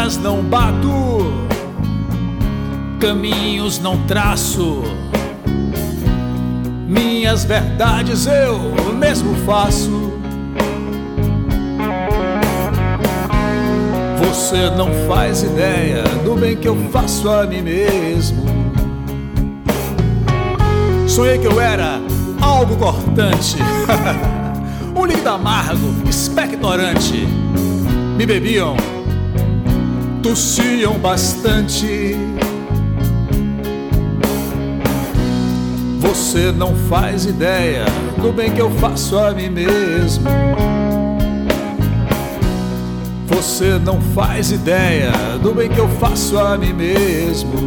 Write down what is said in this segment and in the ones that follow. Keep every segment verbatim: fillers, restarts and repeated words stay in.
portas não bato, caminhos não traço, minhas verdades eu mesmo faço. Você não faz ideia do bem que eu faço a mim mesmo. Sonhei que eu era algo cortante, um líquido amargo, expectorante. Me bebiam, tossiam bastante. Você não faz ideia do bem que eu faço a mim mesmo. Você não faz ideia do bem que eu faço a mim mesmo.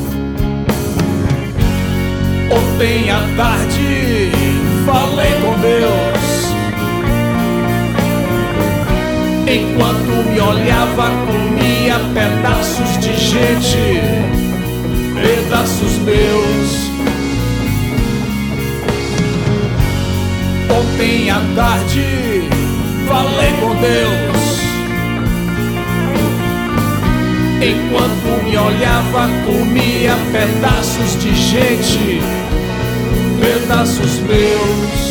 Ontem à tarde falei com Deus, enquanto me olhava comia pedaços de gente, pedaços meus. Ontem à tarde falei com Deus, enquanto me olhava comia pedaços de gente, pedaços meus.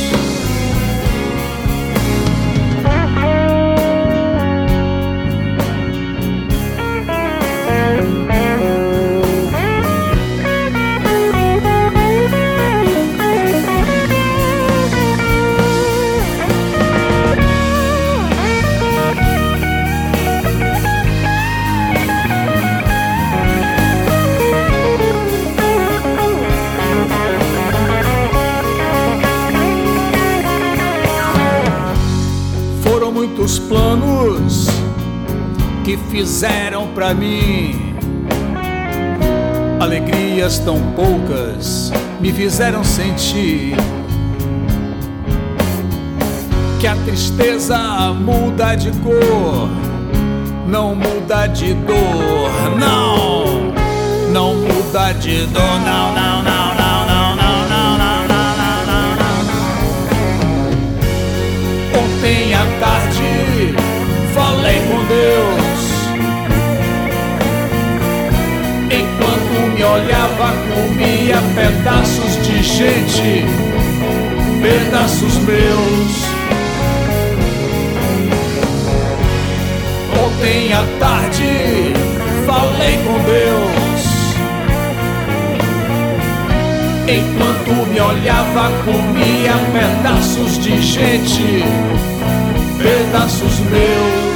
Muitos planos que fizeram pra mim, alegrias tão poucas me fizeram sentir que a tristeza muda de cor, não muda de dor, não, não muda de dor, não, não, não, não, não, não, não, não, não, não, não. Ontem à tarde falei com Deus, enquanto me olhava comia pedaços de gente, pedaços meus. Ontem à tarde falei com Deus, enquanto me olhava comia pedaços de gente, pedaços meus.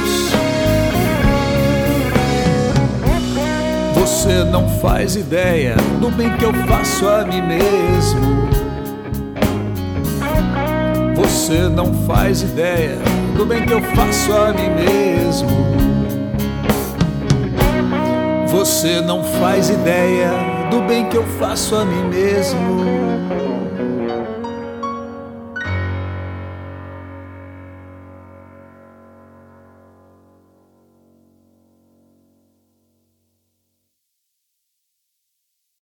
Você não faz ideia do bem que eu faço a mim mesmo. Você não faz ideia do bem que eu faço a mim mesmo. Você não faz ideia do bem que eu faço a mim mesmo.